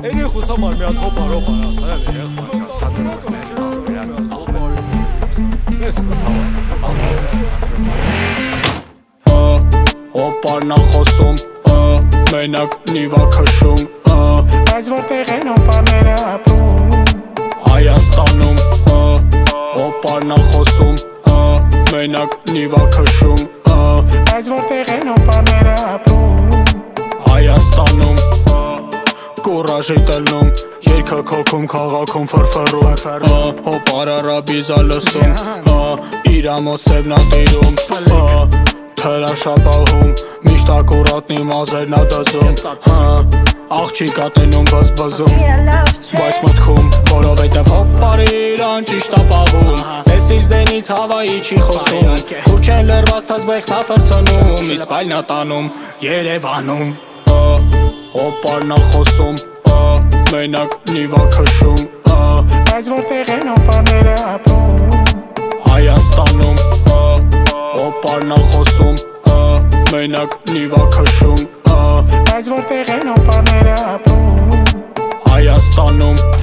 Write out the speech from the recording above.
Երեխուս համար մի հատ հոպարոպ արա, սա էլ երեխման Հոպարն ա խոսում, մենակ նիվա քշում, բայց որտեղ են հոպարները ապրում Հայաստանում, հոպարն ա խոսում, մենակ նիվա քշում, բայց որտեղ են հոպարները ապրում Հայաստանում Կուրաժի տելնում, երկը քոքում, քաղաքում ֆրֆրում Հոպար արաբիզա լսում, իրա մոտ սևնա տիրում Թրաշապահում, միշտ ակուրատնի մազերնա դզում Աղջիկա տենում բզբզում, բայց մտքում Որովհետև հոպարը իրան ճիշտ ապահում Տեսից դենից հավայի չի խոսում Ու չեն լրված թզբեխնա ֆրցնում Իսկ պայլնա տանում Երևանում Հոպարն ա խոսում, մենակ նիվա քշում Բայց որտեղ են հոպարները ապրում Հայաստանում, հոպարն ա խոսում, մենակ նիվա քշում Բայց որտեղ են հոպարները ապրում Հայաստանում